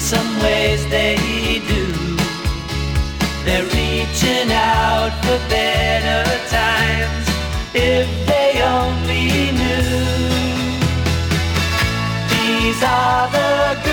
some ways they do. They're reaching out for better times. If they only knew. These are the